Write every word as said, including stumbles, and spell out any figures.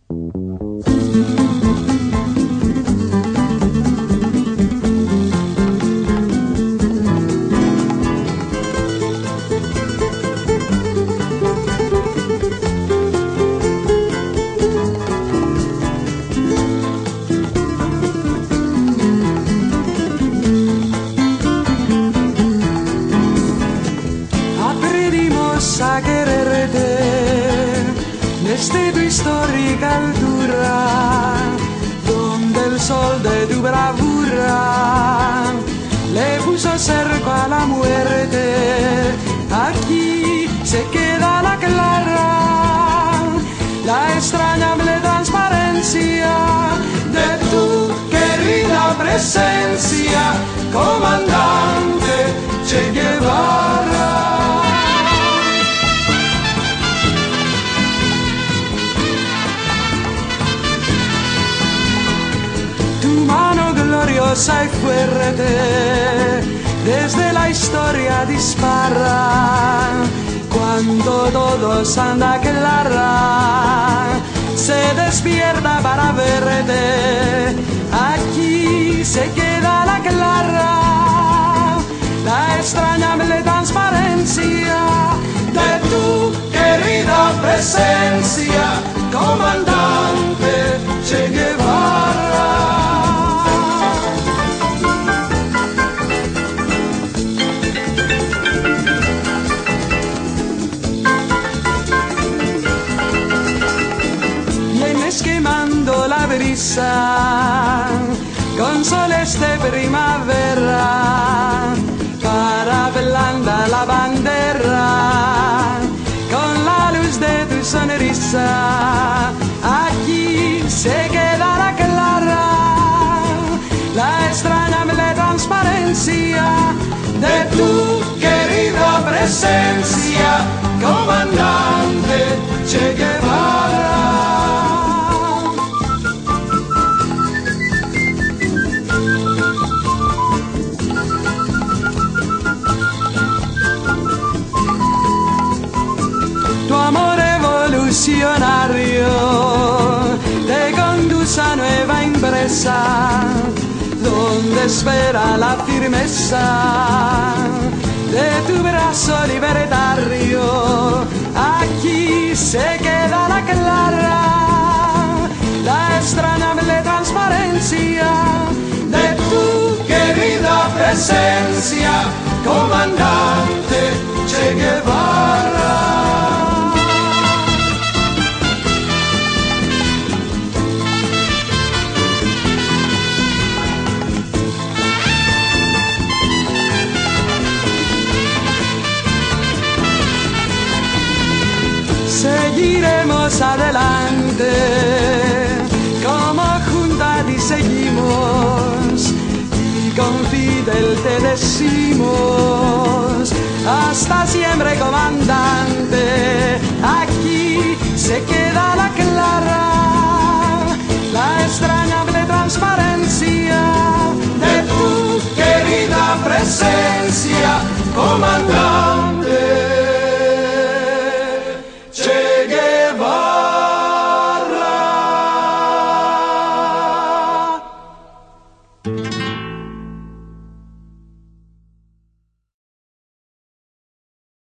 A quererte desde tu histórica altura, donde el sol de tu bravura le puso cerco a la muerte. Aquí se queda la clara, la extrañable transparencia de tu querida presencia, comandante Che Guevara. Gloriosa y fuerte, desde la historia dispara, cuando todo se anda clara, se despierta para verte. Aquí se queda la clara, la extrañable transparencia de tu querida presencia, comandante Che Guevara. Quemando la brisa con soles de primavera, para blanda la bandera con la luz de tu sonrisa. Aquí se quedará clara la extrañable transparencia de tu querida presencia, comandante Che Guevara. Te conduce a nueva empresa, donde espera la firmeza de tu brazo libertario. Aquí se queda la clara, la extrañable transparencia de tu querida presencia, comandante Che Guevara. Seguiremos adelante, como juntas y seguimos, y con Fidel te decimos, hasta siempre, comandante.